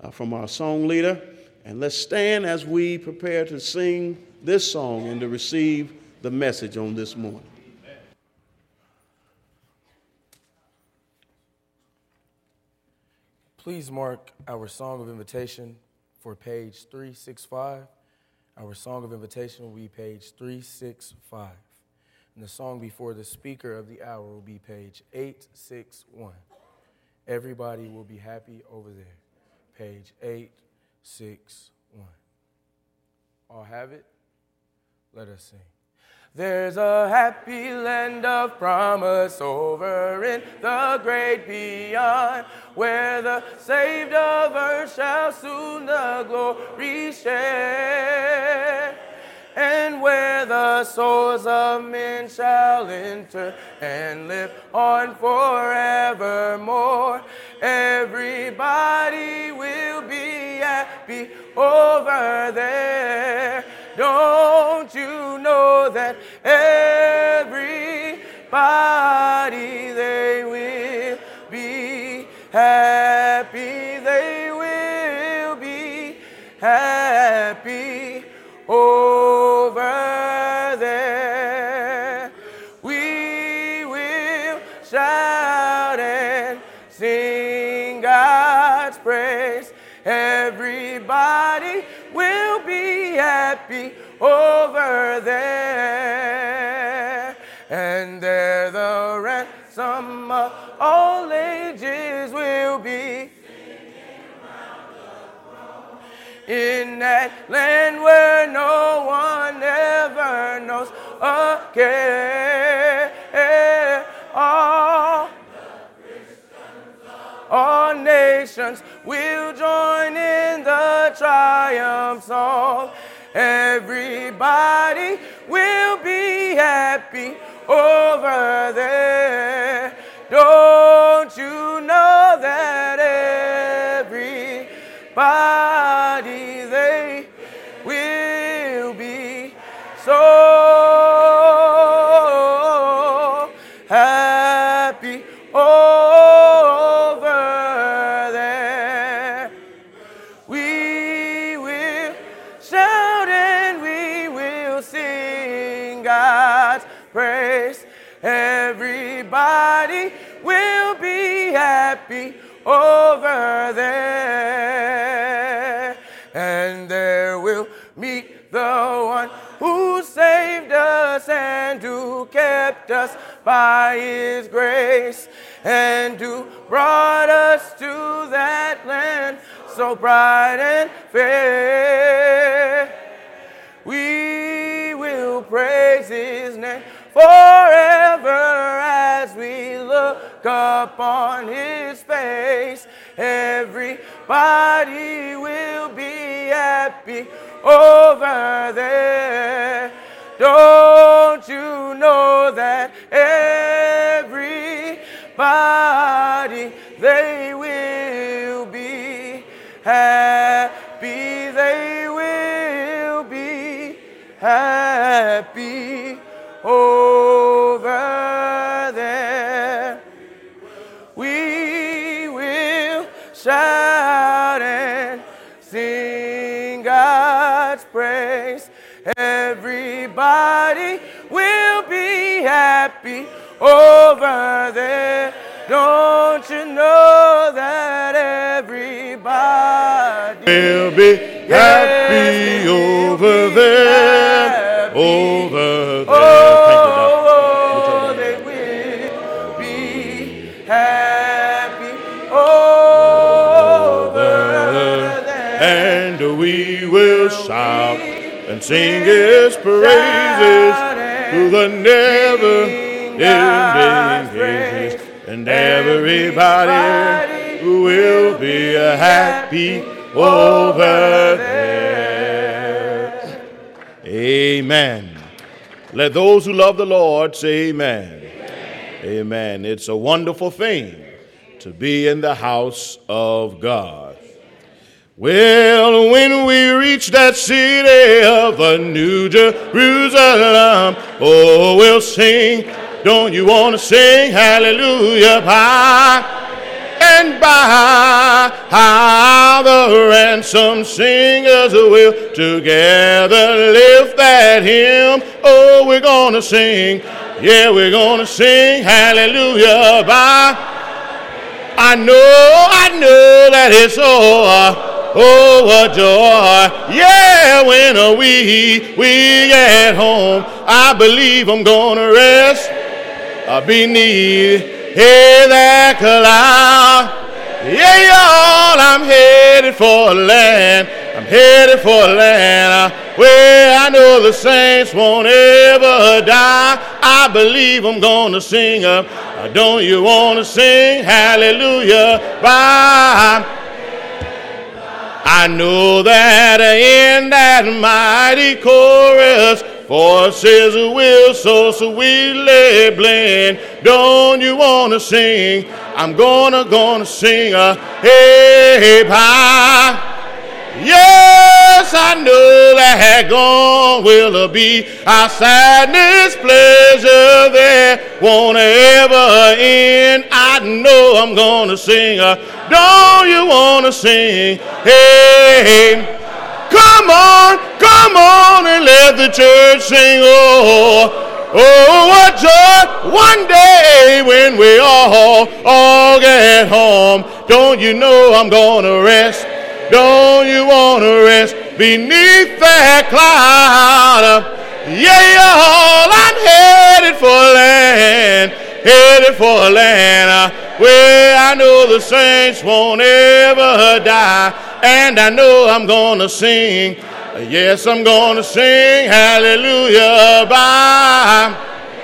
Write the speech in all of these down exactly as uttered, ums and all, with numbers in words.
uh, from our song leader. And let's stand as we prepare to sing this song and to receive the message on this morning. Please mark our song of invitation for page three sixty-five. Our song of invitation will be page three sixty-five. And the song before the speaker of the hour will be page eight sixty-one. Everybody will be happy over there. Page eight sixty-one. All have it? Let us sing. There's a happy land of promise over in the great beyond, where the saved of earth shall soon the glory share, and where the souls of men shall enter and live on forevermore. Everybody will be happy over there. Don't you know that everybody, they will be happy, they will be happy over there. We will shout and sing God's praise. Everybody will be happy over there. And there the ransom of all ages will be in that land where no one ever knows a care. All, all nations will join in the triumph song. Everybody will be happy over there. Don't you know that everybody, they will be so happy over there. We will shout and we will sing God's praise. Everybody will be happy over there. And there will meet the one who saved us and who kept us by his grace, and who brought us to that land so bright and fair. We will praise his name forever as we look upon his face. Everybody will be happy over there. Don't you know that everybody, they will be happy, they will be happy over there. We will shout and sing God's praise. Everybody will be happy over there. Don't you know that everybody will be happy over there, over there. Oh, they will be happy over there. And we will shout and sing his praises to the never-ending ages. And everybody will be happy over there. Amen. Let those who love the Lord say amen. Amen. Amen. It's a wonderful thing to be in the house of God. Well, when we reach that city of the New Jerusalem, oh, we'll sing. Don't you want to sing hallelujah by and by? How the and some singers will together lift that hymn. Oh, we're gonna sing. Yeah, we're gonna sing hallelujah. By I know, I know that it's so. Oh, what joy. Yeah, when are we, we get home, I believe I'm gonna rest beneath hey, that cloud. Yeah, y'all, I'm headed for a land. I'm headed for a land where I know the saints won't ever die. I believe I'm gonna sing up. Don't you wanna sing hallelujah? Bye. I know that in that mighty chorus, voices will so sweetly blend. Don't you want to sing? I'm gonna, gonna sing a hey, pie. Yes, I know that gone will be our sadness, pleasure there won't ever end. I know I'm gonna sing a don't you want to sing? Hey, come on, come on and let the church sing. Oh, oh, what joy one day when we all, all get home. Don't you know I'm going to rest? Don't you want to rest beneath that cloud? Yeah, y'all, I'm headed for land, headed for land where I know the saints won't ever die. And I know I'm gonna sing, yes, I'm gonna sing hallelujah. By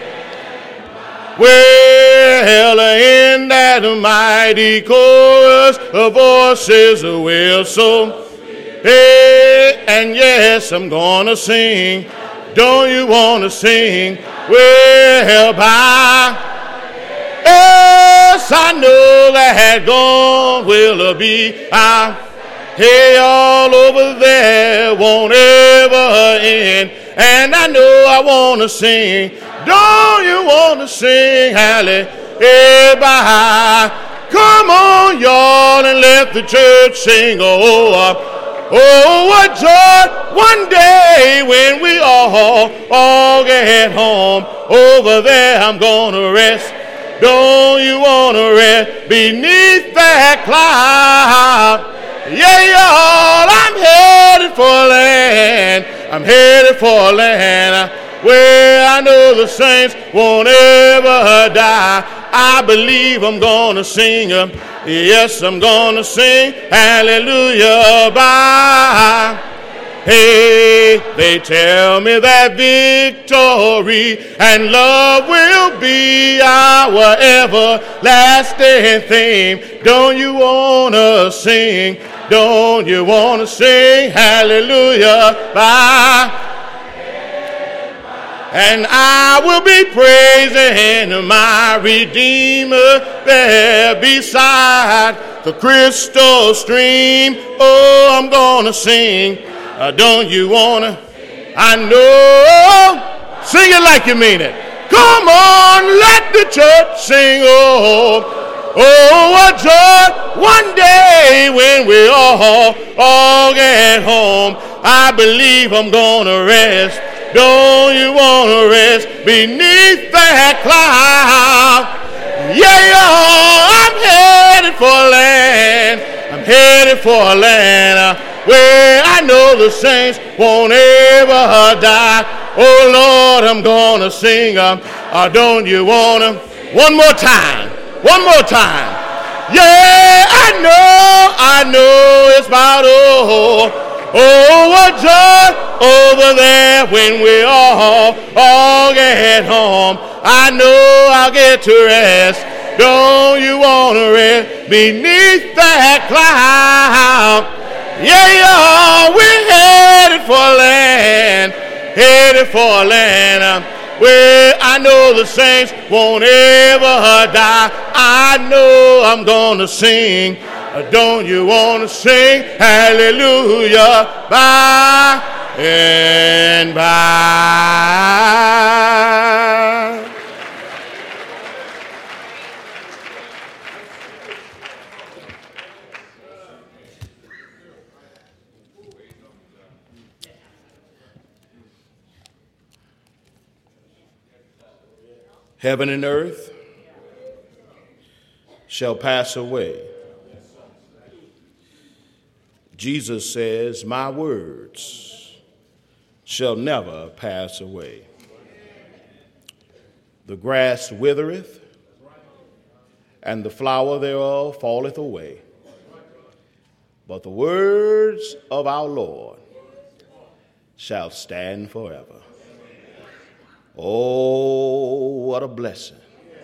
well, in that mighty chorus, the voices will so hey, and yes, I'm gonna sing. Don't you wanna sing? Well, by yes, I know that gone will be I hey, all over there won't ever end. And I know I want to sing. Don't you want to sing hallelujah? Come on, y'all, and let the church sing. Oh, oh, what joy one day when we all, all get home. Over there I'm going to rest. Don't you want to rest beneath that cloud? Yeah, y'all, I'm headed for land. I'm headed for land where I know the saints won't ever die. I believe I'm gonna sing. Yes, I'm gonna sing hallelujah. Bye. Hey, they tell me that victory and love will be our everlasting theme. Don't you wanna sing? Don't you wanna sing hallelujah? Bye. And I will be praising my Redeemer there beside the crystal stream. Oh, I'm gonna sing. Uh, don't you wanna? I know. Sing it like you mean it. Come on, let the church sing. Oh, oh, what joy one day when we all, all get home. I believe I'm gonna rest. Don't you want to rest beneath that cloud? Yeah, y'all, I'm headed for land. I'm headed for a land where I know the saints won't ever die. Oh, Lord, I'm going to sing. Uh, uh, don't you want to? One more time. One more time. Yeah, I know, I know it's about oh. Oh, what joy over there when we all, all get home. I know I'll get to rest. Don't you want to rest beneath that cloud? Yeah, y'all, we're headed for land, headed for land where I know the saints won't ever die. I know I'm going to sing. Don't you want to sing hallelujah by and by? Heaven and earth shall pass away. Jesus says, my words shall never pass away. The grass withereth, and the flower thereof falleth away. But the words of our Lord shall stand forever. Oh, what a blessing.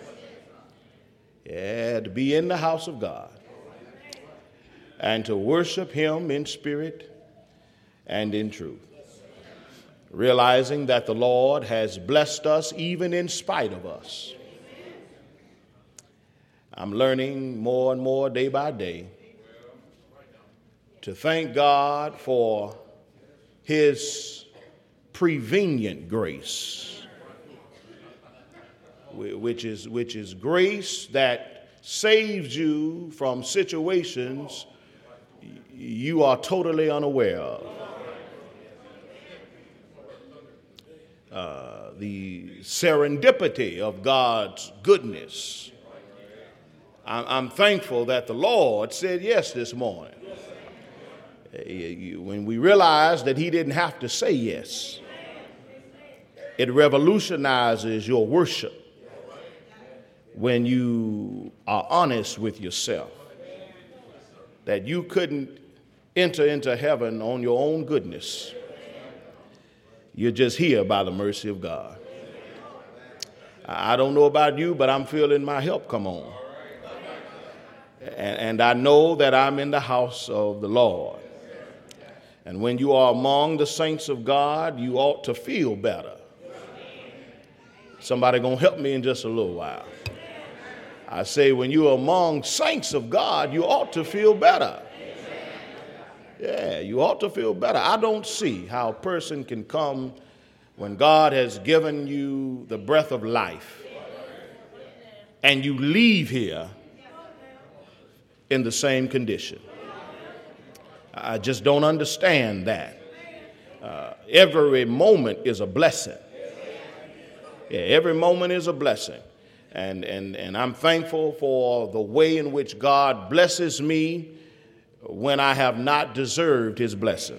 Yeah, to be in the house of God and to worship him in spirit and in truth. Realizing that the Lord has blessed us even in spite of us. I'm learning more and more day by day to thank God for his prevenient grace, which is, which is grace that saves you from situations you are totally unaware of. Uh, the serendipity of God's goodness. I'm, I'm thankful that the Lord said yes this morning. When we realize that he didn't have to say yes, it revolutionizes your worship when you are honest with yourself, that you couldn't enter into heaven on your own goodness. You're just here by the mercy of God. I don't know about you, but I'm feeling my help come on. And, and I know that I'm in the house of the Lord. And when you are among the saints of God, you ought to feel better. Somebody gonna help me in just a little while. I say when you're among saints of God, you ought to feel better. Yeah, you ought to feel better. I don't see how a person can come when God has given you the breath of life and you leave here in the same condition. I just don't understand that. Uh, every moment is a blessing. Yeah, every moment is a blessing. And, and, and I'm thankful for the way in which God blesses me when I have not deserved his blessings.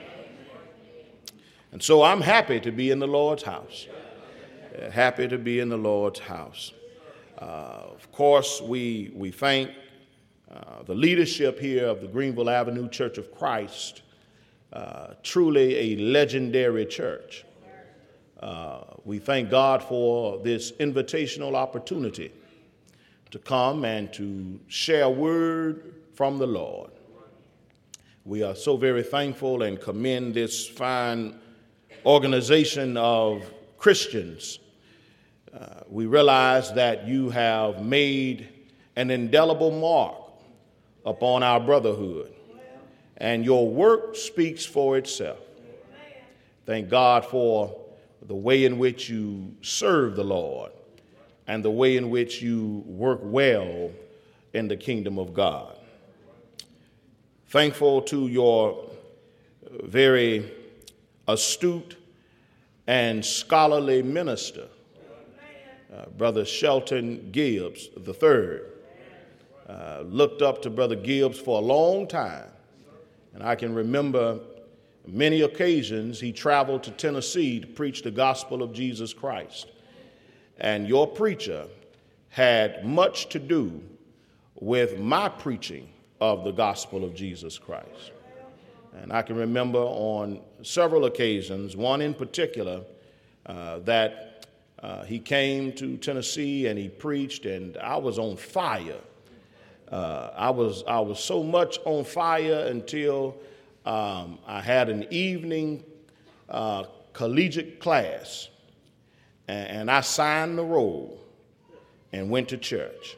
And so I'm happy to be in the Lord's house. Uh, happy to be in the Lord's house. Uh, of course, we, we thank uh, the leadership here of the Greenville Avenue Church of Christ, uh, truly a legendary church. Uh, we thank God for this invitational opportunity to come and to share a word from the Lord. We are so very thankful and commend this fine organization of Christians. Uh, we realize that you have made an indelible mark upon our brotherhood, and your work speaks for itself. Thank God for the way in which you serve the Lord and the way in which you work well in the kingdom of God. Thankful to your very astute and scholarly minister, uh, Brother Shelton Gibbs the third. Uh, looked up to Brother Gibbs for a long time, and I can remember many occasions he traveled to Tennessee to preach the gospel of Jesus Christ. And your preacher had much to do with my preaching of the gospel of Jesus Christ. And I can remember on several occasions, one in particular, uh, that uh, he came to Tennessee and he preached, and I was on fire. Uh, I was I was so much on fire until um, I had an evening uh, collegiate class, and, and I signed the roll and went to church.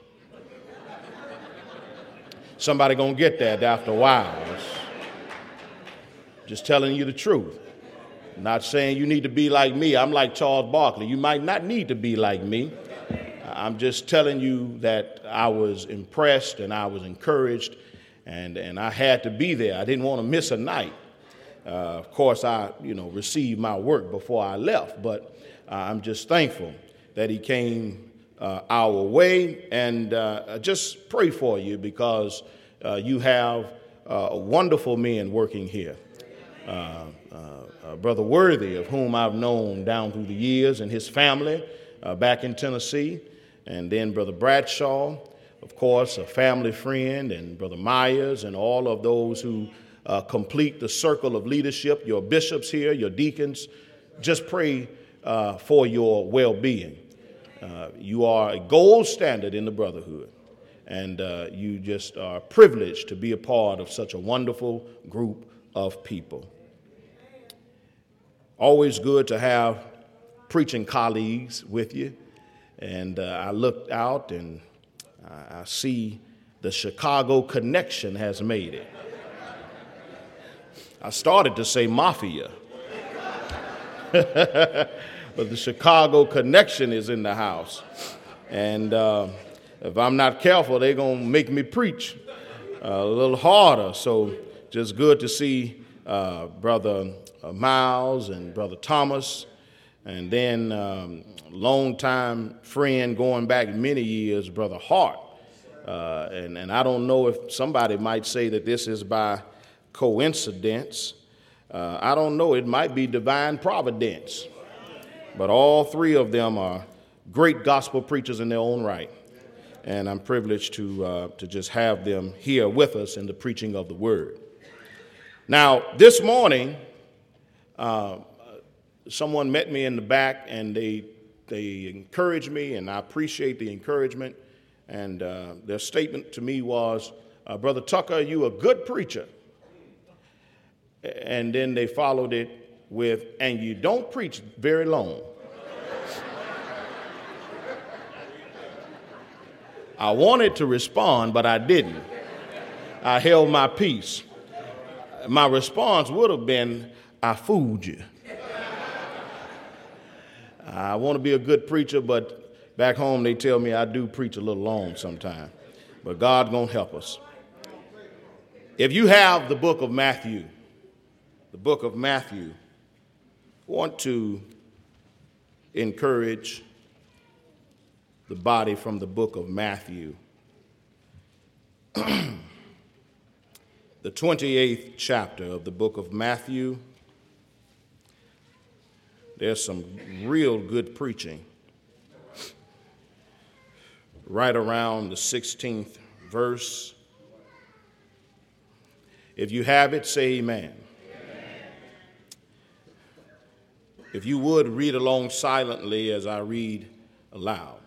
Somebody gonna get that after a while. Just telling you the truth. Not saying you need to be like me. I'm like Charles Barkley. You might not need to be like me. I'm just telling you that I was impressed and I was encouraged, and, and I had to be there. I didn't want to miss a night. Uh, of course, I you know received my work before I left, but uh, I'm just thankful that he came uh, our way, and uh, just pray for you because uh, you have uh, wonderful men working here. Uh, uh, uh, Brother Worthy, of whom I've known down through the years, and his family uh, back in Tennessee, and then Brother Bradshaw, of course, a family friend, and Brother Myers, and all of those who uh, complete the circle of leadership, your bishops here, your deacons. Just pray uh, for your well-being. Uh, you are a gold standard in the brotherhood, and uh, you just are privileged to be a part of such a wonderful group of people. Always good to have preaching colleagues with you, and uh, I looked out and I see the Chicago connection has made it. I started to say mafia, but the Chicago connection is in the house. And uh, if I'm not careful, they're going to make me preach uh, a little harder. So just good to see uh, Brother Miles and Brother Thomas, and then um, longtime friend going back many years, Brother Hart. Uh, and, and I don't know if somebody might say that this is by coincidence. Uh, I don't know. It might be divine providence. But all three of them are great gospel preachers in their own right. And I'm privileged to, uh, to just have them here with us in the preaching of the word. Now, this morning, uh, someone met me in the back, and they they encouraged me, and I appreciate the encouragement. And uh, their statement to me was, uh, Brother Tucker, you a good preacher. And then they followed it with, and you don't preach very long. I wanted to respond, but I didn't. I held my peace. My response would have been, I fooled you. I want to be a good preacher, but back home they tell me I do preach a little long sometimes. But God's going to help us. If you have the book of Matthew, the book of Matthew, I want to encourage the body from the book of Matthew. The twenty-eighth chapter of the book of Matthew. There's some real good preaching right around the sixteenth verse. If you have it, say amen. Amen. If you would read along silently as I read aloud.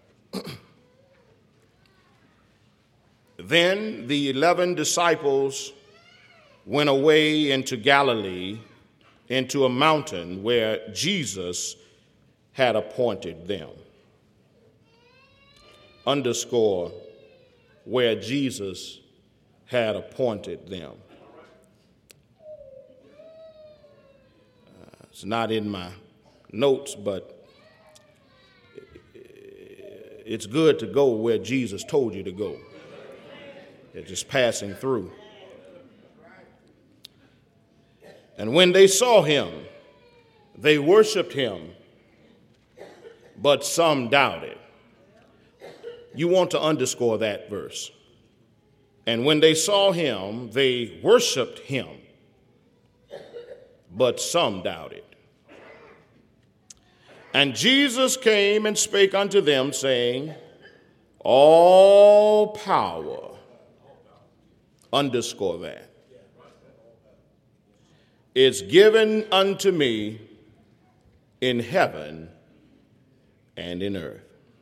Then the eleven disciples went away into Galilee, into a mountain where Jesus had appointed them. Underscore where Jesus had appointed them. Uh, it's not in my notes, but it's good to go where Jesus told you to go. It's just passing through. And when they saw him, they worshiped him, but some doubted. You want to underscore that verse. And when they saw him, they worshiped him, but some doubted. And Jesus came and spake unto them, saying, all power, underscore that, is given unto me in heaven and in earth.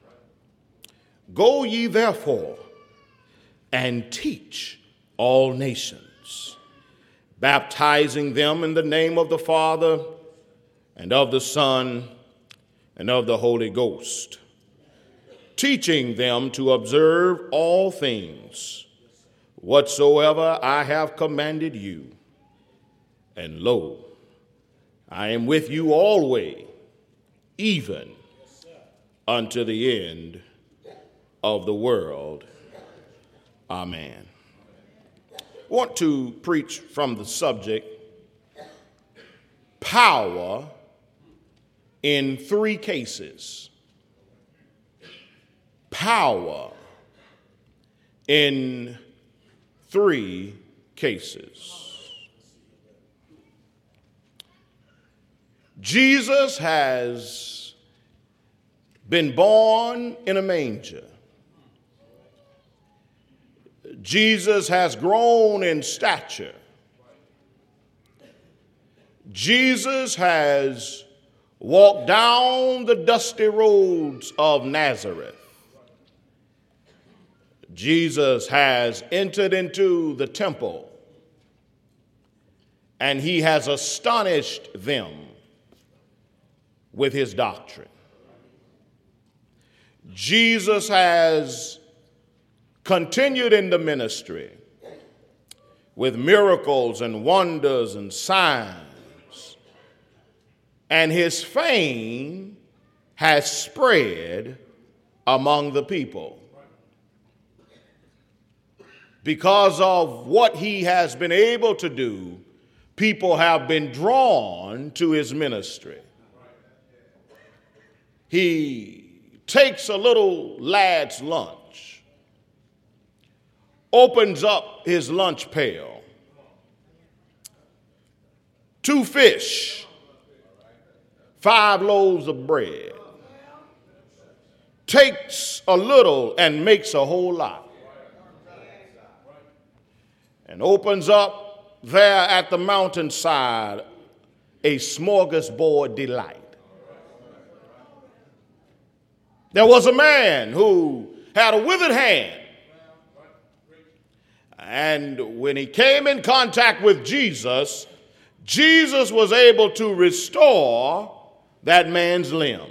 Go ye therefore and teach all nations, baptizing them in the name of the Father and of the Son and of the Holy Ghost, teaching them to observe all things whatsoever I have commanded you. And lo, I am with you always, even unto the end of the world. Amen. I want to preach from the subject, power in three cases. power in three cases. Jesus has been born in a manger. Jesus has grown in stature. Jesus has walked down the dusty roads of Nazareth. Jesus has entered into the temple, and he has astonished them with his doctrine. Jesus has continued in the ministry with miracles and wonders and signs, and his fame has spread among the people. Because of what he has been able to do, people have been drawn to his ministry. He takes a little lad's lunch, opens up his lunch pail, two fish, five loaves of bread, takes a little and makes a whole lot, and opens up there at the mountainside a smorgasbord delight. There was a man who had a withered hand, and when he came in contact with Jesus, Jesus was able to restore that man's limb.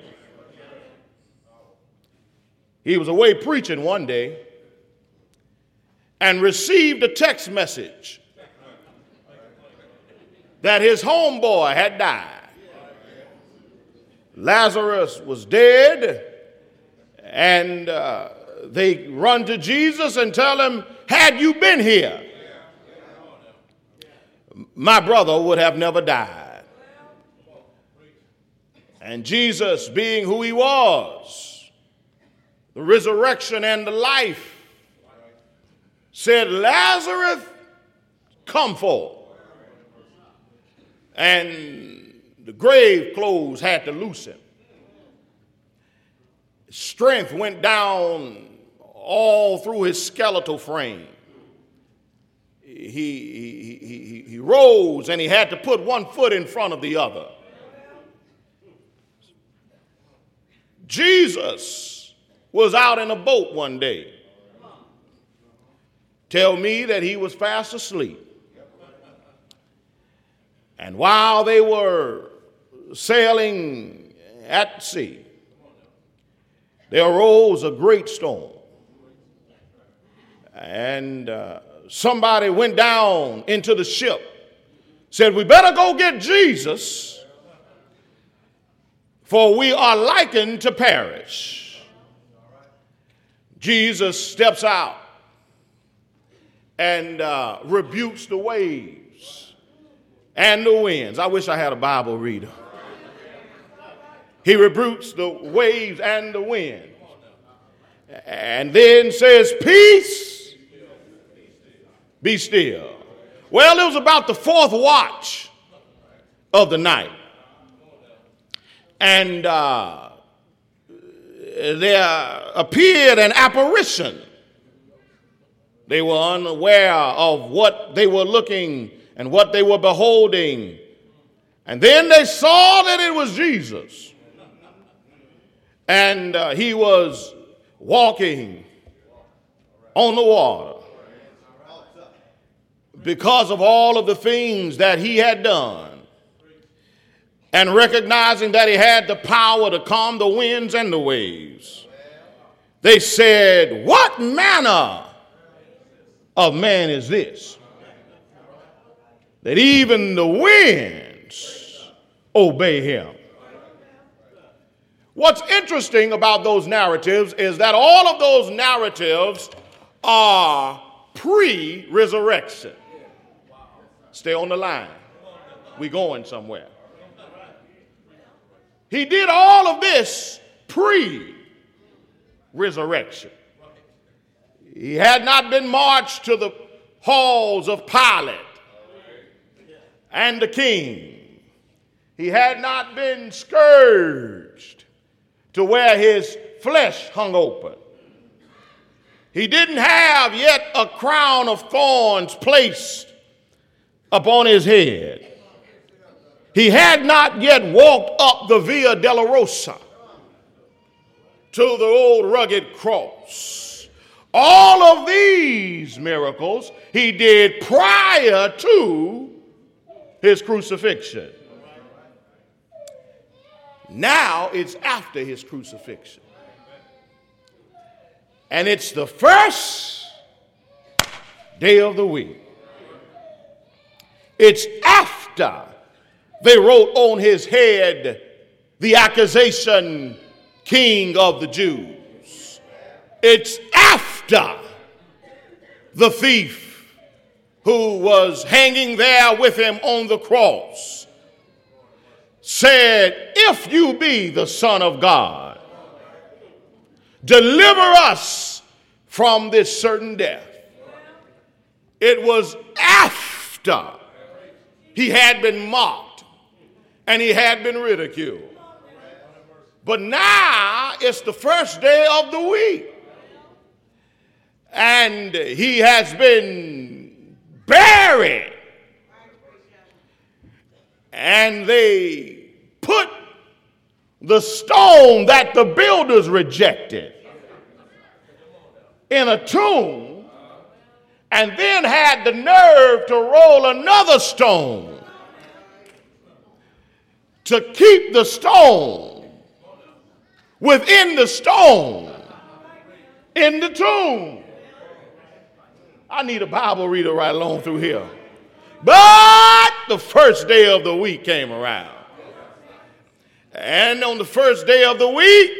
He was away preaching one day and received a text message that his homeboy had died. Lazarus was dead, and uh, they run to Jesus and tell him, had you been here, my brother would have never died. And Jesus, being who he was, the resurrection and the life, said, Lazarus, come forth. And the grave clothes had to loosen. Strength went down all through his skeletal frame. He, he, he, he rose, and he had to put one foot in front of the other. Jesus was out in a boat one day. Tell me that he was fast asleep. And while they were sailing at sea, there arose a great storm. And uh, somebody went down into the ship, said, we better go get Jesus, for we are likened to perish. Jesus steps out and uh, rebukes the waves and the winds. I wish I had a Bible reader. He rebukes the waves and the winds, and then says, peace, be still. Well, it was about the fourth watch of the night, and uh, there appeared an apparition. They were unaware of what they were looking and what they were beholding. And then they saw that it was Jesus. And uh, he was walking on the water because of all of the things that he had done. And recognizing that he had the power to calm the winds and the waves, they said, what manner of man is this, that even the winds obey him? What's interesting about those narratives is that all of those narratives are pre-resurrection. Stay on the line. We're going somewhere. He did all of this pre resurrection. He had not been marched to the halls of Pilate and the king. He had not been scourged to where his flesh hung open. He didn't have yet a crown of thorns placed upon his head. He had not yet walked up the Via Dolorosa to the old rugged cross. All of these miracles he did prior to his crucifixion. Now it's after his crucifixion. And it's the first day of the week. It's after they wrote on his head the accusation, King of the Jews. It's after the thief who was hanging there with him on the cross said, if you be the Son of God, deliver us from this certain death. It was after he had been mocked and he had been ridiculed. But now it's the first day of the week. And he has been buried. And they put the stone that the builders rejected in a tomb, and then had the nerve to roll another stone to keep the stone within the stone in the tomb. I need a Bible reader right along through here. But the first day of the week came around. And on the first day of the week,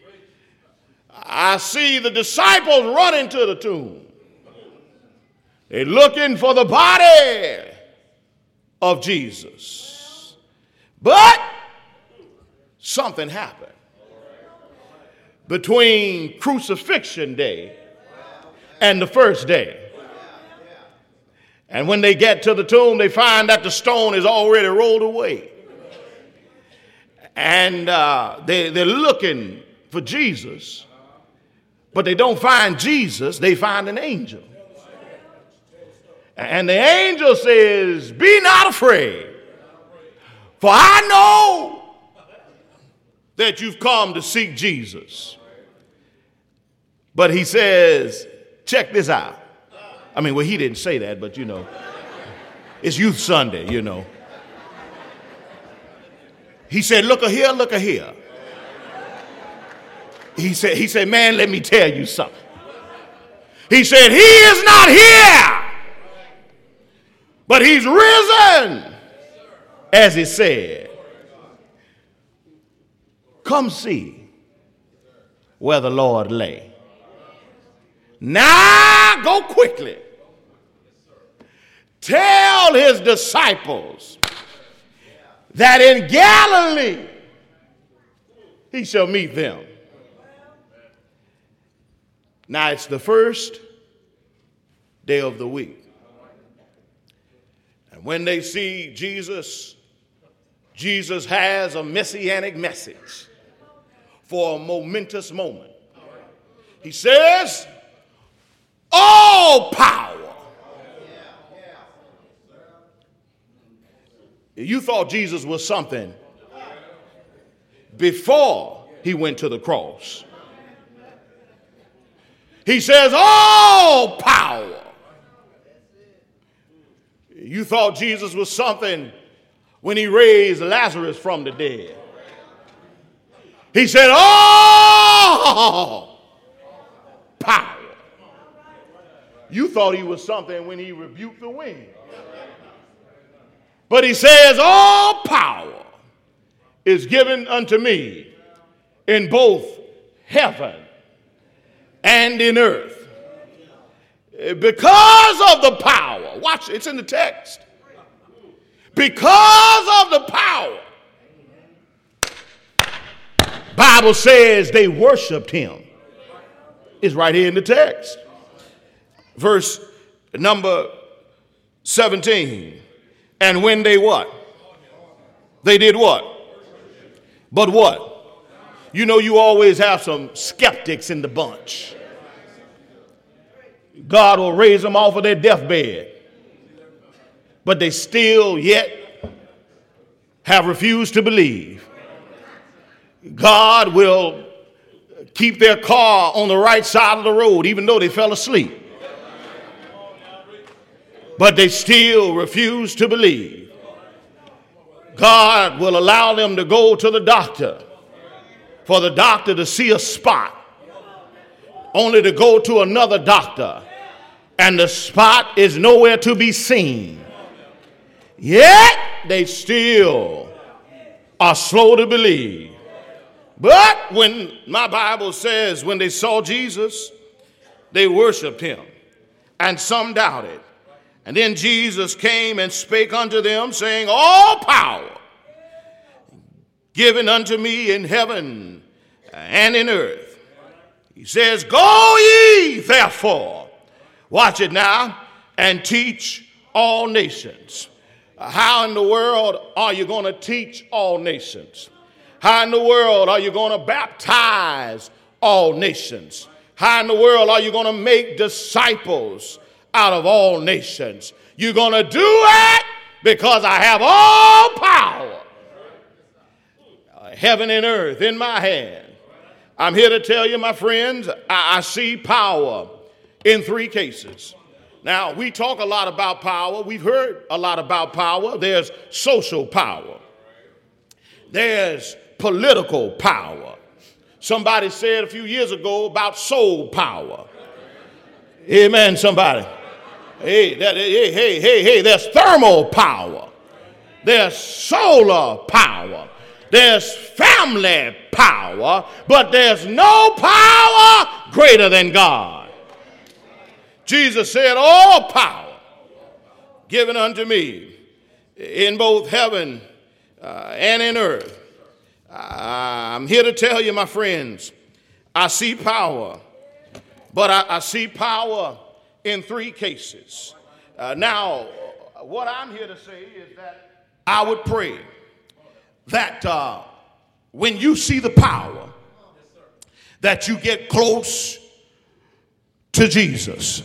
I see the disciples running to the tomb. They're looking for the body of Jesus. But something happened between crucifixion day and the first day. And when they get to the tomb, they find that the stone is already rolled away. And uh, they, they're looking for Jesus, but they don't find Jesus, they find an angel. And the angel says, be not afraid, for I know that you've come to seek Jesus. But he says, check this out. I mean, well, he didn't say that, but you know, it's Youth Sunday, you know. He said, look a here, look a here. He said, he said, man, let me tell you something. He said, he is not here, but he's risen, as he said. Come see where the Lord lay. Now go quickly. Tell his disciples that in Galilee he shall meet them. Now it's the first day of the week. And when they see Jesus, Jesus has a messianic message for a momentous moment. He says, all power. You thought Jesus was something before he went to the cross. He says, all power. You thought Jesus was something when he raised Lazarus from the dead. He said, all power. You thought he was something when he rebuked the wind. But he says, all power is given unto me in both heaven and in earth. Because of the power, watch, it's in the text. Because of the power, Bible says they worshiped him It's right here in the text. Verse number seventeen. And when they what? They did what? But what? You know, you always have some skeptics in the bunch. God will raise them off of their deathbed, but they still yet have refused to believe. God will keep their car on the right side of the road even though they fell asleep, but they still refuse to believe. God will allow them to go to the doctor for the doctor to see a spot, only to go to another doctor and the spot is nowhere to be seen. Yet they still are slow to believe. But when my Bible says when they saw Jesus, they worshiped him, and some doubted. And then Jesus came and spake unto them, saying, all power given unto me in heaven and in earth. He says, go ye therefore, watch it now, and teach all nations. How in the world are you going to teach all nations? How in the world are you going to baptize all nations? How in the world are you going to make disciples out of all nations? You're going to do it because I have all power, uh, heaven and earth, in my hand. I'm here to tell you, my friends, I, I see power in three cases. Now, we talk a lot about power. We've heard a lot about power. There's social power. There's political power. Somebody said a few years ago about soul power. Amen, somebody. Hey, that, hey, hey, hey, hey, there's thermal power. There's solar power. There's family power, but there's no power greater than God. Jesus said, all power given unto me in both heaven uh, and in earth. I'm here to tell you, my friends, I see power, but I, I see power in three cases. Uh, now, what I'm here to say is that I would pray that uh, when you see the power, that you get close to Jesus.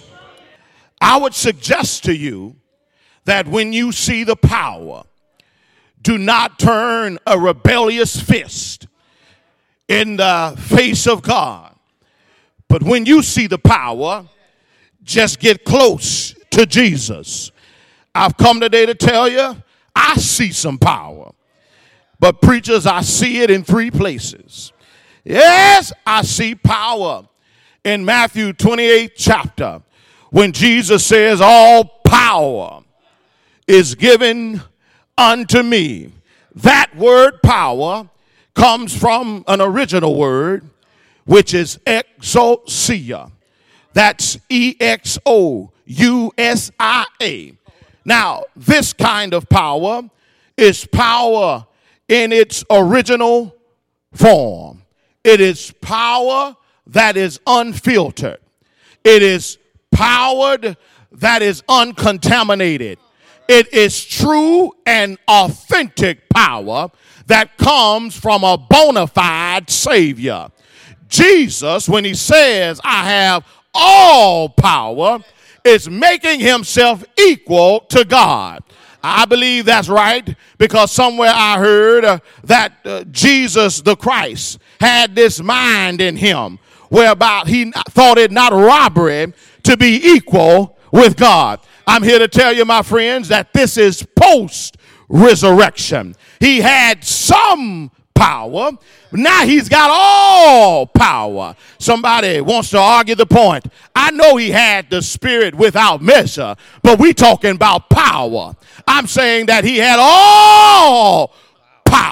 I would suggest to you that when you see the power, do not turn a rebellious fist in the face of God. But when you see the power, just get close to Jesus. I've come today to tell you, I see some power. But preachers, I see it in three places. Yes, I see power in Matthew twenty-eighth chapter when Jesus says, all power is given unto me. That word power comes from an original word, which is exousia. That's E X O U S I A. Now, this kind of power is power in its original form. It is power that is unfiltered. It is powered that is uncontaminated. It is true and authentic power that comes from a bona fide Savior. Jesus, when he says, I have all power, is making himself equal to God. I believe that's right, because somewhere I heard uh, that uh, Jesus the Christ had this mind in him whereby he thought it not robbery to be equal with God. I'm here to tell you, my friends, that this is post-resurrection. He had some power. Now he's got all power. Somebody wants to argue the point. I know he had the Spirit without measure, but we talking about power. I'm saying that he had all power.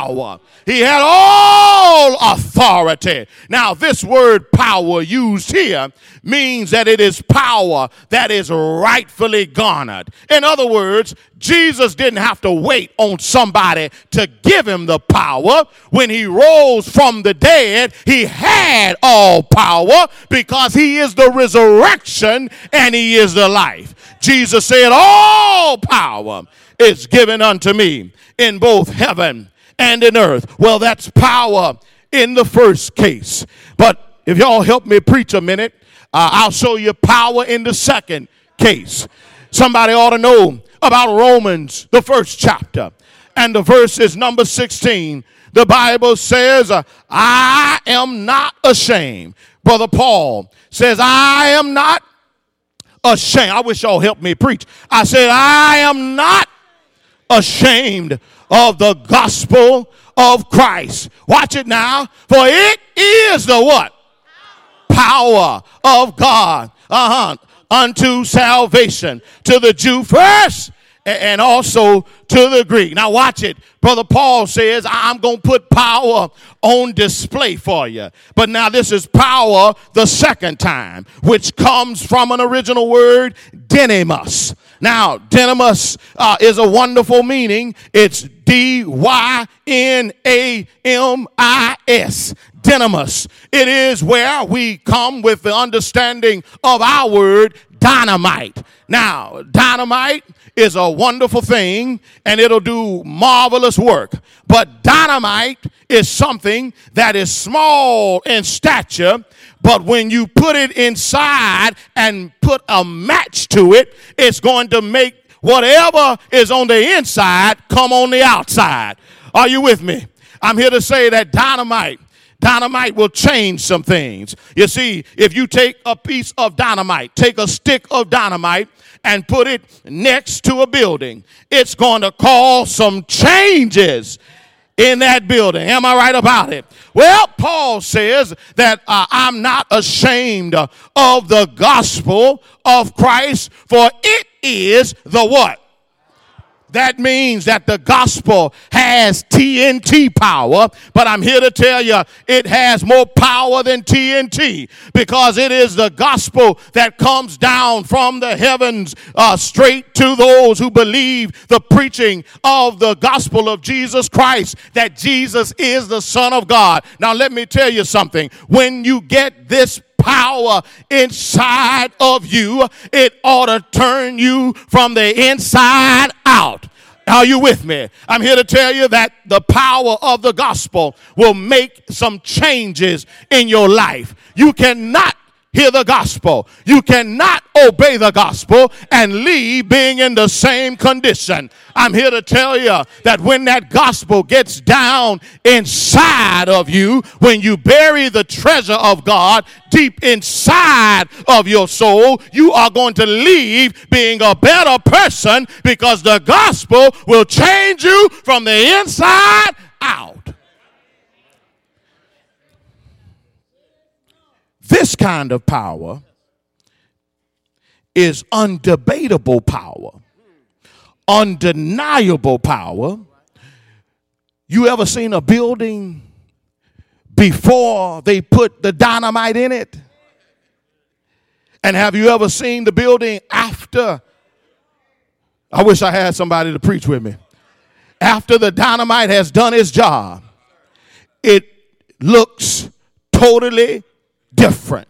power. He had all authority. Now, this word power used here means that it is power that is rightfully garnered. In other words, Jesus didn't have to wait on somebody to give him the power. When he rose from the dead, he had all power because he is the resurrection and he is the life. Jesus said, all power is given unto me in both heaven and in earth. Well, that's power in the first case. But if y'all help me preach a minute, uh, I'll show you power in the second case. Somebody ought to know about Romans, the first chapter, and the verse is number sixteen. The Bible says, uh, I am not ashamed. Brother Paul says, I am not ashamed. I wish y'all helped me preach. I said, I am not ashamed of the gospel of Christ. Watch it now. For it is the what? Power of God. Uh-huh. Unto salvation. To the Jew first and also to the Greek. Now watch it. Brother Paul says, I'm going to put power on display for you. But now this is power the second time, which comes from an original word, dynamis. Now, dynamis uh, is a wonderful meaning. It's D Y N A M I S. Dynamis. It is where we come with the understanding of our word dynamite. Now, dynamite is a wonderful thing and it'll do marvelous work. But dynamite is something that is small in stature, but when you put it inside and put a match to it, it's going to make whatever is on the inside come on the outside. Are you with me? I'm here to say that dynamite Dynamite will change some things. You see, if you take a piece of dynamite, take a stick of dynamite and put it next to a building, it's going to cause some changes in that building. Am I right about it? Well, Paul says that uh, I'm not ashamed of the gospel of Christ, for it is the what? That means that the gospel has T N T power, but I'm here to tell you it has more power than T N T because it is the gospel that comes down from the heavens uh, straight to those who believe the preaching of the gospel of Jesus Christ, that Jesus is the Son of God. Now, let me tell you something. When you get this power inside of you, it ought to turn you from the inside out. Are you with me? I'm here to tell you that the power of the gospel will make some changes in your life. You cannot hear the gospel, you cannot obey the gospel and leave being in the same condition. I'm here to tell you that when that gospel gets down inside of you, when you bury the treasure of God deep inside of your soul, you are going to leave being a better person because the gospel will change you from the inside out. This kind of power is undebatable power, undeniable power. You ever seen a building before they put the dynamite in it? And have you ever seen the building after? I wish I had somebody to preach with me. After the dynamite has done its job, it looks totally different.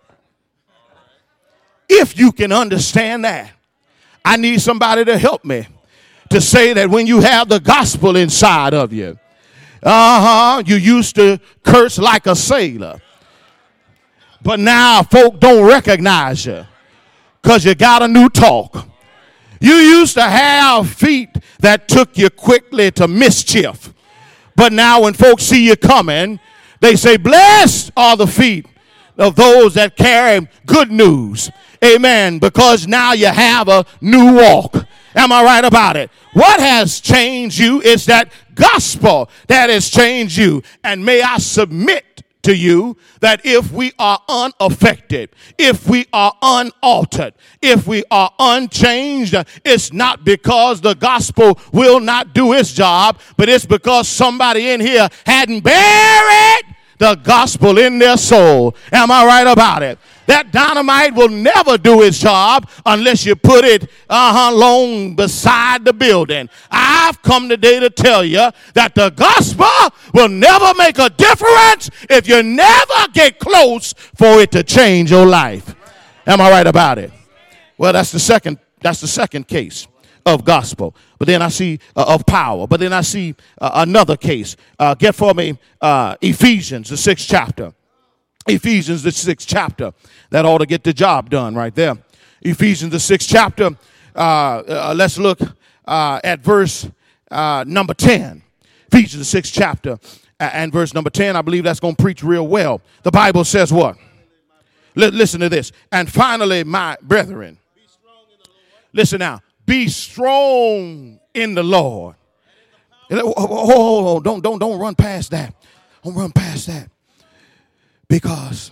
If you can understand that, I need somebody to help me to say that when you have the gospel inside of you, uh-huh, you used to curse like a sailor, but now folk don't recognize you because you got a new talk. You used to have feet that took you quickly to mischief, but now when folks see you coming, they say, blessed are the feet of those that carry good news. Amen. Because now you have a new walk. Am I right about it? What has changed you is that gospel that has changed you. And may I submit to you that if we are unaffected, if we are unaltered, if we are unchanged, it's not because the gospel will not do its job, but it's because somebody in here hadn't buried the gospel in their soul. Am I right about it? That dynamite will never do its job unless you put it uh-huh, along beside the building. I've come today to tell you that the gospel will never make a difference if you never get close for it to change your life. Am I right about it? Well, that's the second, that's the second case of gospel. But then I see uh, of power. But then I see uh, another case. Uh, get for me uh, Ephesians, the sixth chapter. Ephesians, the sixth chapter. That ought to get the job done right there. Ephesians, the sixth chapter. Uh, uh, let's look uh, at verse uh, number ten. Ephesians, the sixth chapter and verse number ten. I believe that's going to preach real well. The Bible says what? L- listen to this. And finally, my brethren. Listen now. Be strong in the Lord. Oh, oh, oh, oh, don't, don't, don't run past that. Don't run past that. Because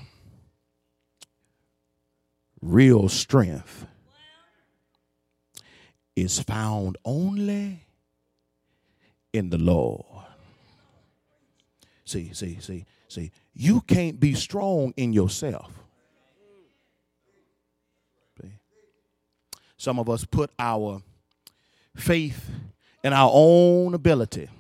real strength is found only in the Lord. See, see, see, see. You can't be strong in yourself. See? Some of us put our faith in our own ability.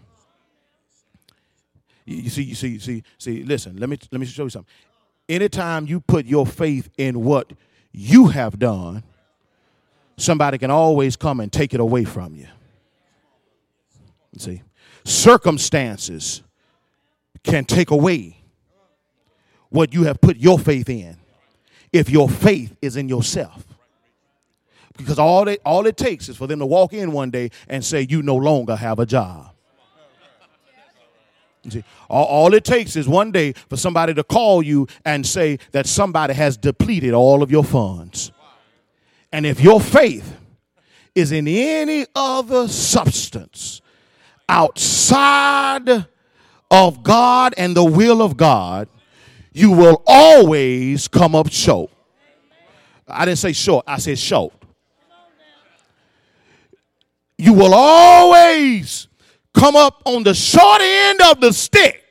You see, you see, you see, see, listen, let me let me show you something. Anytime you put your faith in what you have done, somebody can always come and take it away from you. You see, circumstances can take away what you have put your faith in if your faith is in yourself. Because all it, all it takes is for them to walk in one day and say, you no longer have a job. You see, all, all it takes is one day for somebody to call you and say that somebody has depleted all of your funds. And if your faith is in any other substance outside of God and the will of God, you will always come up short. I didn't say short, I said short. You will always come up on the short end of the stick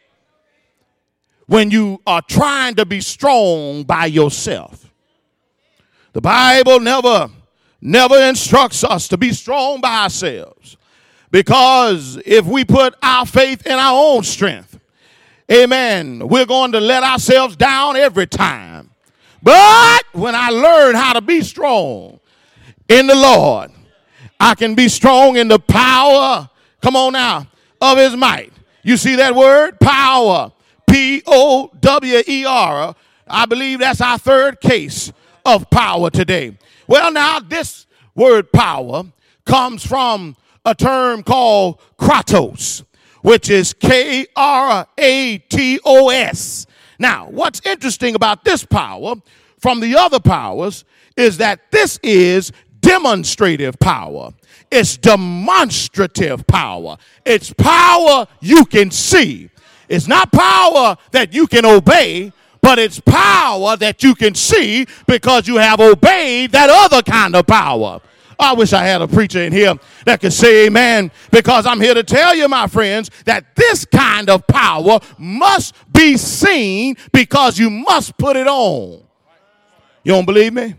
when you are trying to be strong by yourself. The Bible never, never instructs us to be strong by ourselves, because if we put our faith in our own strength, amen, we're going to let ourselves down every time. But when I learn how to be strong in the Lord, I can be strong in the power, come on now, of his might. You see that word? Power. P O W E R. I believe that's our third case of power today. Well, now, this word power comes from a term called kratos, which is K R A T O S. Now, what's interesting about this power from the other powers is that this is demonstrative power. It's demonstrative power. It's power you can see. It's not power that you can obey, but it's power that you can see because you have obeyed that other kind of power. I wish I had a preacher in here that could say amen, because I'm here to tell you, my friends, that this kind of power must be seen because you must put it on. You don't believe me?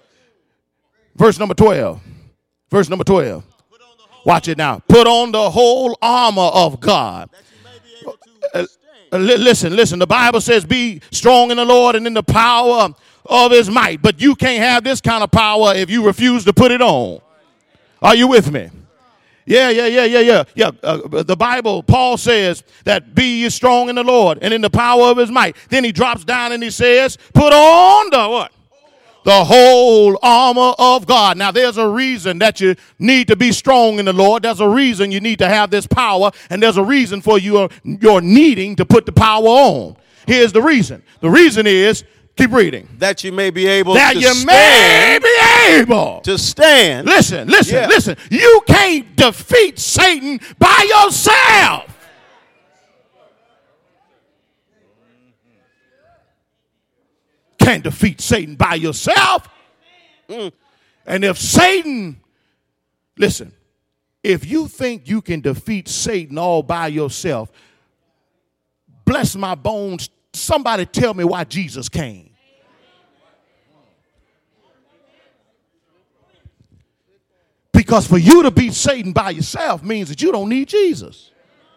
Verse number twelve. Verse number twelve. Watch it now. Put on the whole armor of God. Uh, listen, listen. The Bible says be strong in the Lord and in the power of his might. But you can't have this kind of power if you refuse to put it on. Are you with me? Yeah, yeah, yeah, yeah, yeah. Yeah. Uh, the Bible, Paul says that be ye strong in the Lord and in the power of his might. Then he drops down and he says, put on the what? The whole armor of God. Now, there's a reason that you need to be strong in the Lord. There's a reason you need to have this power, and there's a reason for your, your needing to put the power on. Here's the reason. The reason is, keep reading. That you may be able that to you stand. may be able to stand. Listen, listen, yeah. listen. You can't defeat Satan by yourself. can't defeat Satan by yourself. Mm. And if Satan, listen, if you think you can defeat Satan all by yourself, bless my bones, somebody tell me why Jesus came. Because for you to beat Satan by yourself means that you don't need Jesus.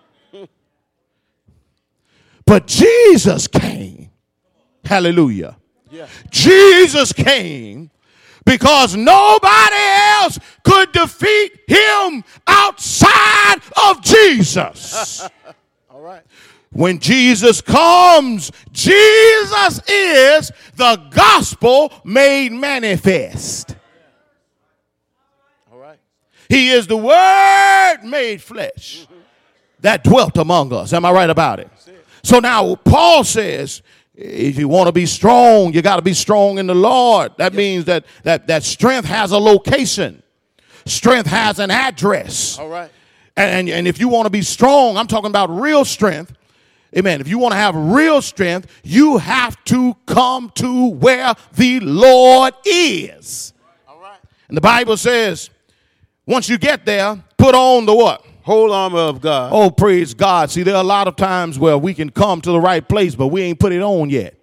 But Jesus came. Hallelujah. Yeah. Jesus came because nobody else could defeat him outside of Jesus. All right. When Jesus comes, Jesus is the gospel made manifest. All right. He is the word made flesh that dwelt among us. Am I right about it? So now Paul says, if you want to be strong, you got to be strong in the Lord. That means that, that that strength has a location. Strength has an address. All right. And, and if you want to be strong, I'm talking about real strength. Amen. If you want to have real strength, you have to come to where the Lord is. All right. And the Bible says, once you get there, put on the what? Whole armor of God. Oh, praise God. See, there are a lot of times where we can come to the right place, but we ain't put it on yet.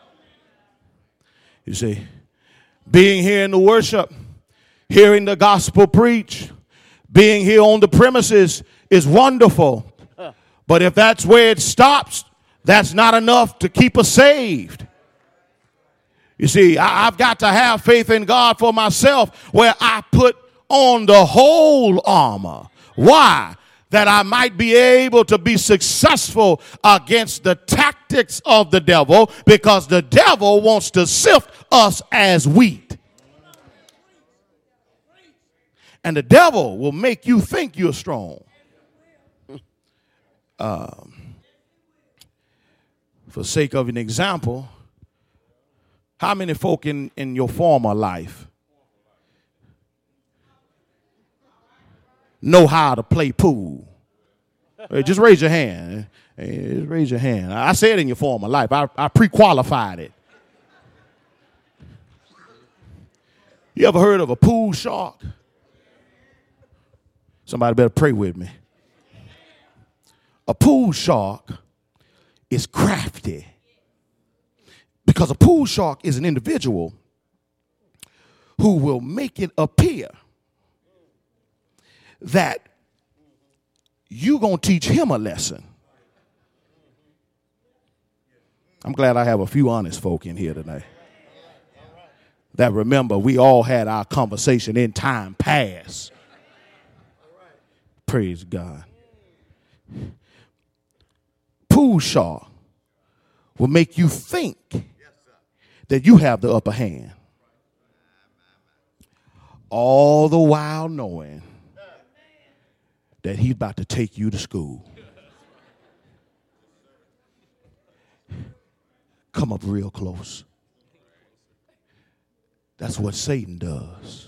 You see, being here in the worship, hearing the gospel preach, being here on the premises is wonderful. But if that's where it stops, that's not enough to keep us saved. You see, I, I've got to have faith in God for myself where I put on the whole armor. Why? That I might be able to be successful against the tactics of the devil, because the devil wants to sift us as wheat. And the devil will make you think you're strong. Um, for sake of an example, how many folk in, in your former life know how to play pool? Hey, just raise your hand. Hey, just raise your hand. I said in your former life. I, I pre-qualified it. You ever heard of a pool shark? Somebody better pray with me. A pool shark is crafty, because a pool shark is an individual who will make it appear that you're going to teach him a lesson. I'm glad I have a few honest folk in here tonight that remember we all had our conversation in time past. Praise God. Pool shark will make you think that you have the upper hand, all the while knowing that he's about to take you to school. Come up real close. That's what Satan does.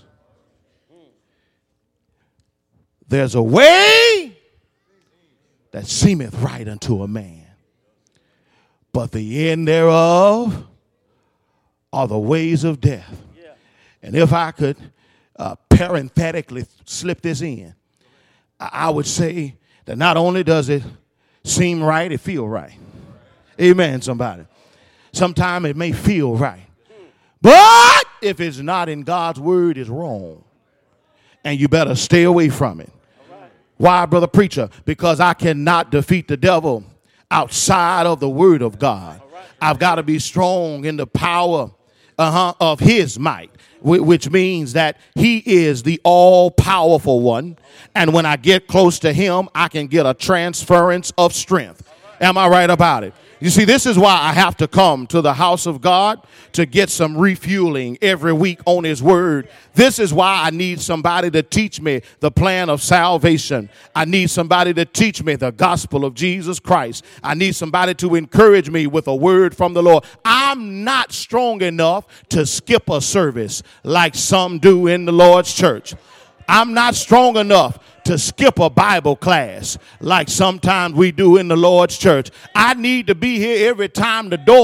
There's a way that seemeth right unto a man, but the end thereof are the ways of death. Yeah. And if I could uh, parenthetically slip this in, I, I would say that not only does it seem right, it feel right. Amen, somebody. Sometimes it may feel right, but if it's not in God's word, it's wrong. And you better stay away from it. Why, brother preacher? Because I cannot defeat the devil outside of the word of God. I've got to be strong in the power uh-huh, of his might, which means that he is the all-powerful one. And when I get close to him, I can get a transference of strength. Am I right about it? You see, this is why I have to come to the house of God to get some refueling every week on his word. This is why I need somebody to teach me the plan of salvation. I need somebody to teach me the gospel of Jesus Christ. I need somebody to encourage me with a word from the Lord. I'm not strong enough to skip a service like some do in the Lord's church. I'm not strong enough to skip a Bible class like sometimes we do in the Lord's church. I need to be here every time the door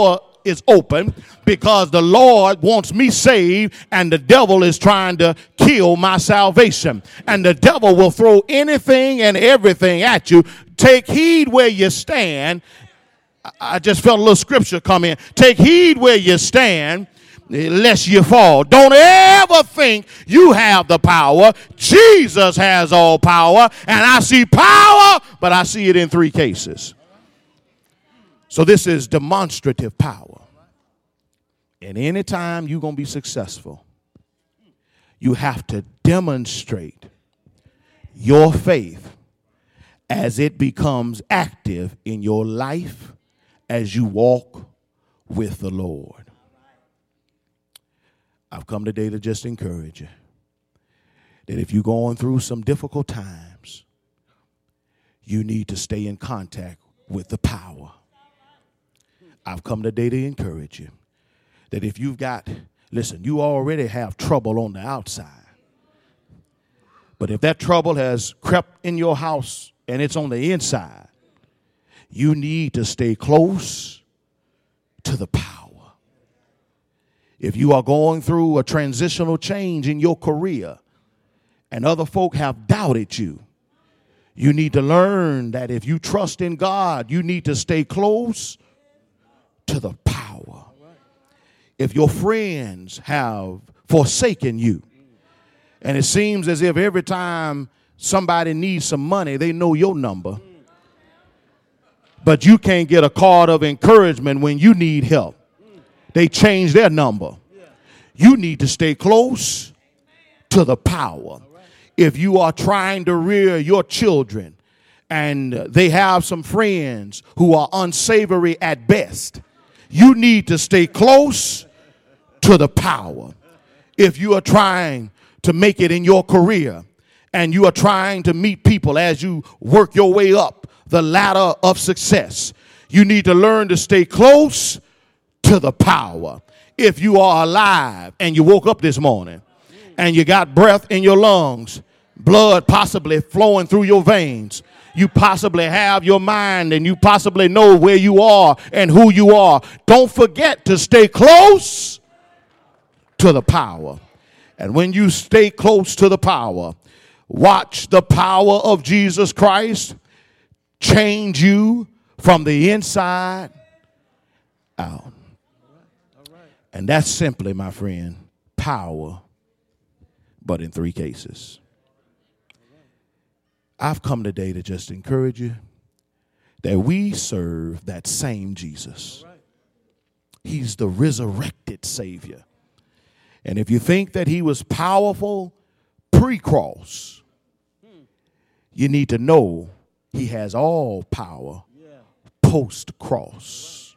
is open because the Lord wants me saved and the devil is trying to kill my salvation. And the devil will throw anything and everything at you. Take heed where you stand. I just felt a little scripture come in. Take heed where you stand, lest you fall. Don't ever think you have the power. Jesus has all power, and I see power, but I see it in three cases. So this is demonstrative power. And anytime you're going to be successful, you have to demonstrate your faith as it becomes active in your life as you walk with the Lord. I've come today to just encourage you that if you're going through some difficult times, you need to stay in contact with the power. I've come today to encourage you that if you've got, listen, you already have trouble on the outside. But if that trouble has crept in your house and it's on the inside, you need to stay close to the power. If you are going through a transitional change in your career and other folk have doubted you, you need to learn that if you trust in God, you need to stay close to the power. If your friends have forsaken you, and it seems as if every time somebody needs some money, they know your number, but you can't get a card of encouragement when you need help. They change their number. You need to stay close to the power. If you are trying to rear your children and they have some friends who are unsavory at best, you need to stay close to the power. If you are trying to make it in your career and you are trying to meet people as you work your way up the ladder of success, you need to learn to stay close to the power. If you are alive and you woke up this morning and you got breath in your lungs, blood possibly flowing through your veins, you possibly have your mind and you possibly know where you are and who you are, don't forget to stay close to the power. And when you stay close to the power, watch the power of Jesus Christ change you from the inside out. And that's simply, my friend, power, but in three cases. I've come today to just encourage you that we serve that same Jesus. He's the resurrected Savior. And if you think that he was powerful pre-cross, you need to know he has all power post-cross.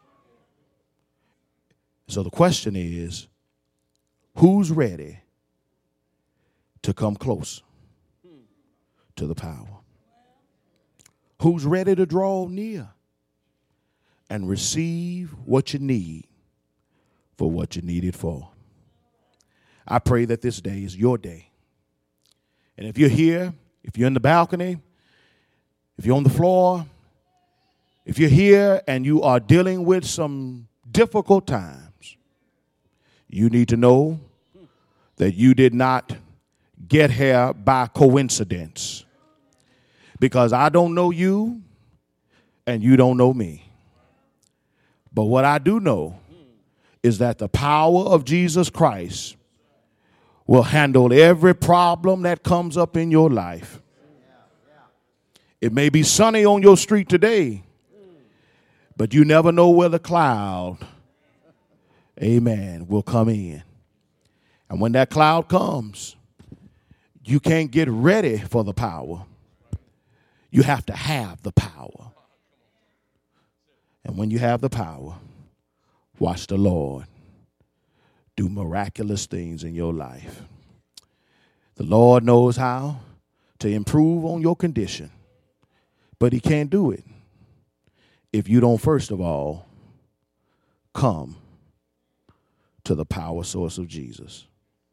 So the question is, who's ready to come close to the power? Who's ready to draw near and receive what you need for what you need it for? I pray that this day is your day. And if you're here, if you're in the balcony, if you're on the floor, if you're here and you are dealing with some difficult times, you need to know that you did not get here by coincidence. Because I don't know you and you don't know me. But what I do know is that the power of Jesus Christ will handle every problem that comes up in your life. It may be sunny on your street today, but you never know where the cloud, amen, will come in. And when that cloud comes, you can't get ready for the power. You have to have the power. And when you have the power, watch the Lord do miraculous things in your life. The Lord knows how to improve on your condition, but he can't do it if you don't, first of all, come to the power source of Jesus.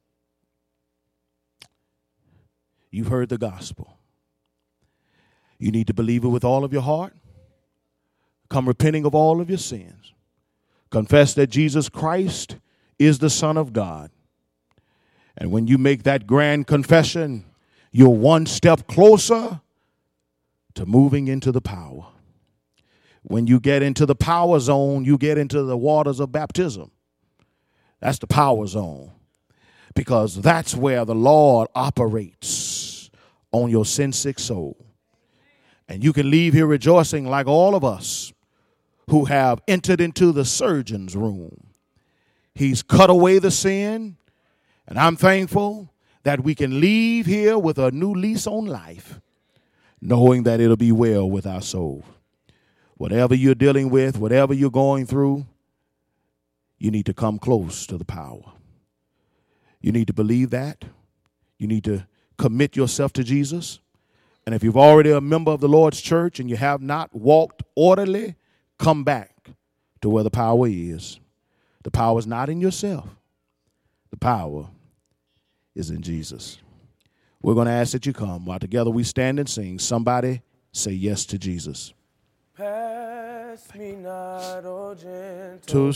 You've heard the gospel. You need to believe it with all of your heart. Come repenting of all of your sins. Confess that Jesus Christ is the Son of God. And when you make that grand confession, you're one step closer to moving into the power. When you get into the power zone, you get into the waters of baptism. That's the power zone, because that's where the Lord operates on your sin-sick soul. And you can leave here rejoicing like all of us who have entered into the surgeon's room. He's cut away the sin, and I'm thankful that we can leave here with a new lease on life, knowing that it'll be well with our soul. Whatever you're dealing with, whatever you're going through, you need to come close to the power. You need to believe that. You need to commit yourself to Jesus. And if you've already a member of the Lord's church and you have not walked orderly, come back to where the power is. The power is not in yourself. The power is in Jesus. We're going to ask that you come. While together we stand and sing, somebody say yes to Jesus. Pass me not, O gentle To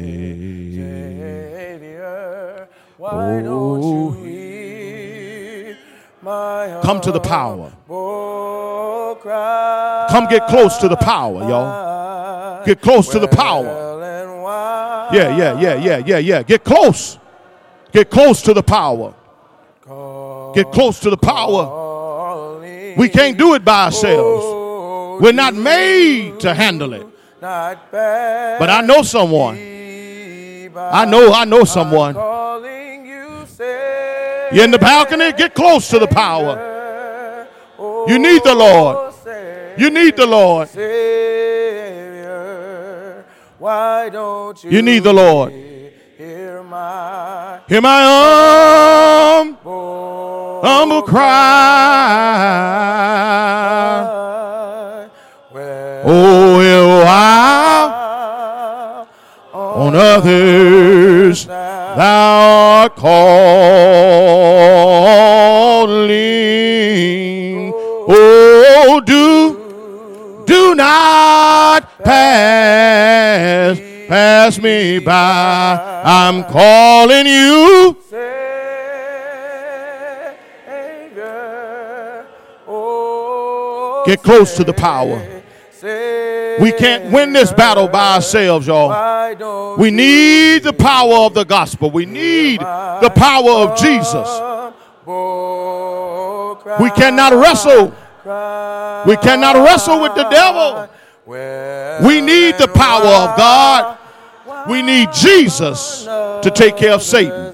Savior, why Oh. don't you hear my Come to the power. humble cry? Come get close to the power, y'all. Get close to the power. Well and wide, Yeah, yeah, yeah, yeah, yeah, yeah. Get close. Get close to the power. Get close to the power. calling, We can't do it by ourselves. oh, We're not made to handle it. not bad. But I know someone. I know, I know someone. Calling you, say, You're in the balcony. Get close to the power. You need the Lord. You need the Lord. Savior, why don't you You need the Lord. hear my Hear my hum, humble humble cry. Well, Oh, will I on others thou art calling. Oh, do, do not pass, pass me by. I'm calling you. Savior, oh, Get close to the power. We can't win this battle by ourselves, y'all. why don't We need the power of the gospel. We need the power of Jesus. We cannot wrestle. We cannot wrestle with the devil. We need the power of God. We need Jesus to take care of Satan.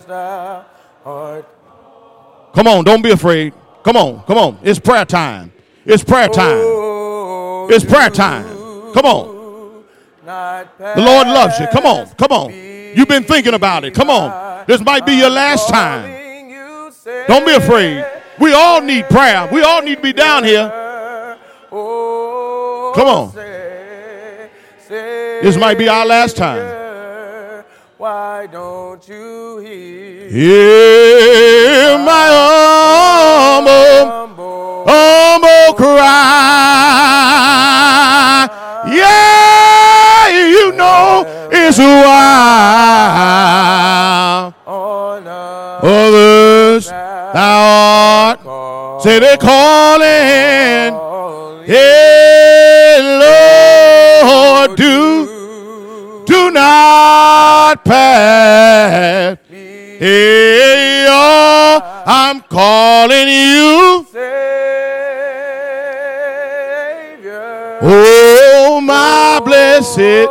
Come on, don't be afraid. Come on, come on. It's prayer time. It's prayer time. It's prayer time. Come on. The Lord loves you. Come on, come on. You've been thinking about it. Come on. This might be your last time. Don't be afraid. We all need prayer. We all need to be down here. Come on. This might be our last time. Why don't you hear Hear my humble, humble cry. Yeah, you know it's why on others thou art. Say they're calling. Hey, Lord, do, do not pass. Hey, oh, I'm calling you. Savior, Oh, my blessed.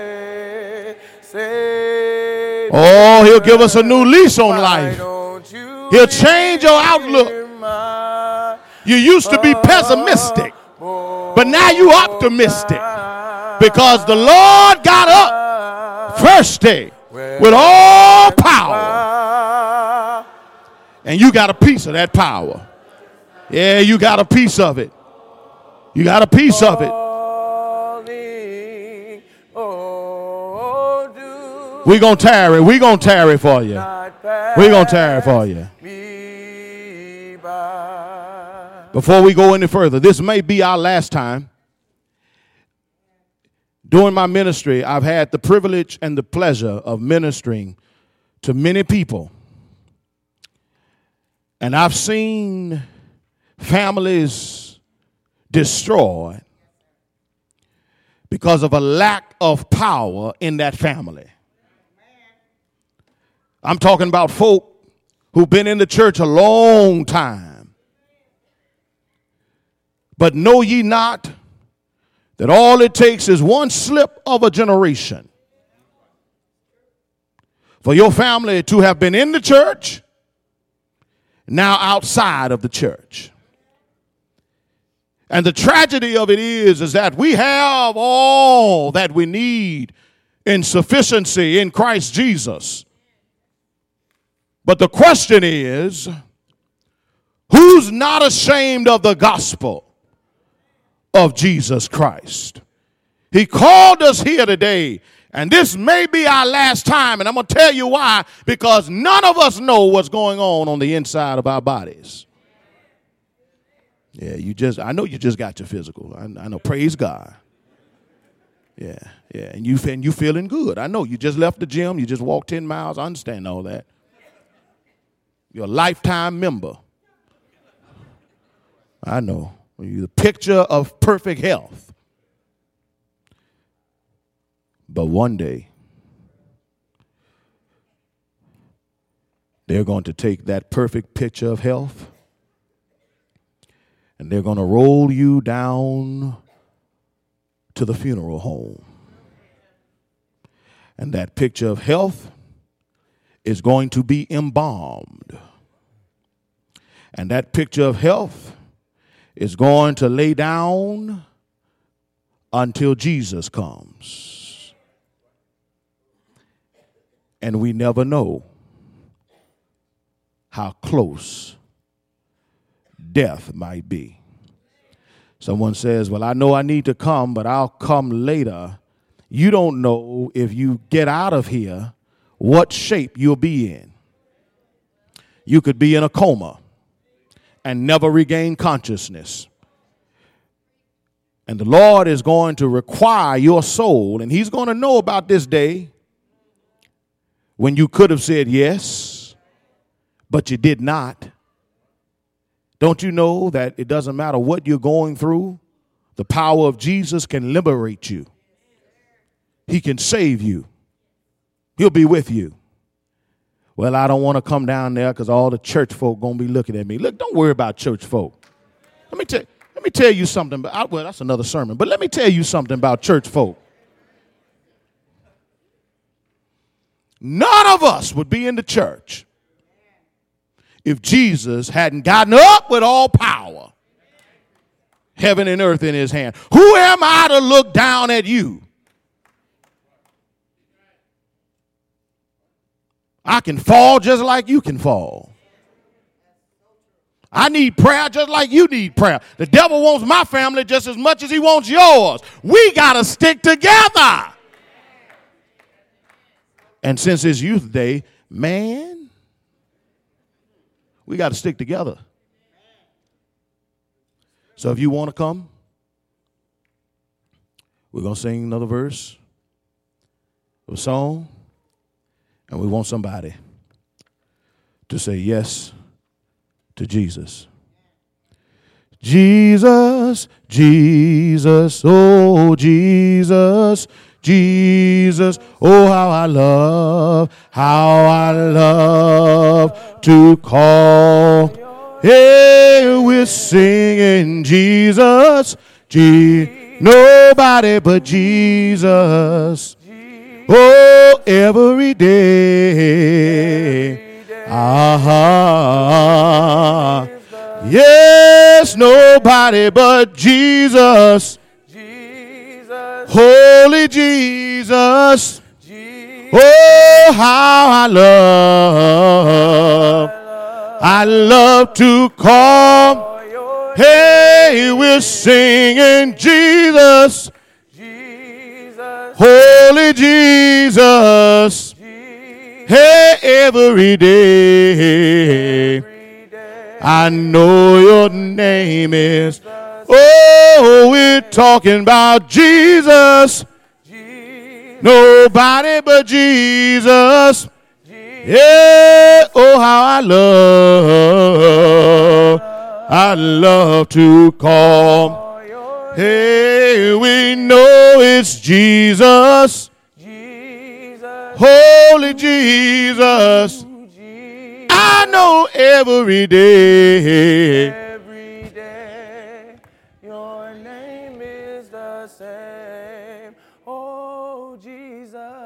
Oh, he'll give us a new lease on life. He'll change your outlook. You used to be pessimistic, but now you optimistic, because the Lord got up first day with all power, and you got a piece of that power. Yeah, you got a piece of it. You got a piece of it. We're going to tarry. We're going to tarry for you. We're going to tarry for you. Before we go any further, this may be our last time. During my ministry, I've had the privilege and the pleasure of ministering to many people. And I've seen families destroyed because of a lack of power in that family. I'm talking about folk who've been in the church a long time. But know ye not that all it takes is one slip of a generation for your family to have been in the church, now outside of the church. And the tragedy of it is, is that we have all that we need in sufficiency in Christ Jesus. But the question is, who's not ashamed of the gospel of Jesus Christ? He called us here today, and this may be our last time, and I'm going to tell you why, because none of us know what's going on on the inside of our bodies. Yeah, you just, I know you just got your physical. I, I know, praise God. Yeah, yeah, and, you, and you feeling good. I know you just left the gym, you just walked ten miles, I understand all that. You're a lifetime member. I know. You're the picture of perfect health. But one day, they're going to take that perfect picture of health and they're going to roll you down to the funeral home. And that picture of health is going to be embalmed. And that picture of health is going to lay down until Jesus comes. And we never know how close death might be. Someone says, well, I know I need to come, but I'll come later. You don't know if you get out of here what shape you'll be in. You could be in a coma and never regain consciousness. And the Lord is going to require your soul, and he's going to know about this day when you could have said yes, but you did not. Don't you know that it doesn't matter what you're going through, the power of Jesus can liberate you. He can save you. He'll be with you. Well, I don't want to come down there because all the church folk going to be looking at me. Look, don't worry about church folk. Let me tell, let me tell you something. About, well, that's another sermon. But let me tell you something about church folk. None of us would be in the church if Jesus hadn't gotten up with all power, heaven and earth in his hand. Who am I to look down at you? I can fall just like you can fall. I need prayer just like you need prayer. The devil wants my family just as much as he wants yours. We got to stick together. And since it's Youth Day, man, we got to stick together. So if you want to come, we're going to sing another verse of a song. And we want somebody to say yes to Jesus. Jesus, Jesus, oh Jesus, Jesus, oh how I love, how I love to call. Hey, we're singing Jesus, Je- nobody but Jesus. Oh, every day. Every day. Ah, yes, nobody but Jesus. Jesus. Holy Jesus. Jesus. Oh, how I love. I love to call. Hey, we're singing Jesus. Holy Jesus, hey, every day. every day, I know your name is, oh, we're talking about Jesus, Nobody but Jesus. Yeah, oh how I love, I love to call. Hey, we know it's Jesus, Holy Jesus. I know every day. Every day, your name is the same. Oh, Jesus.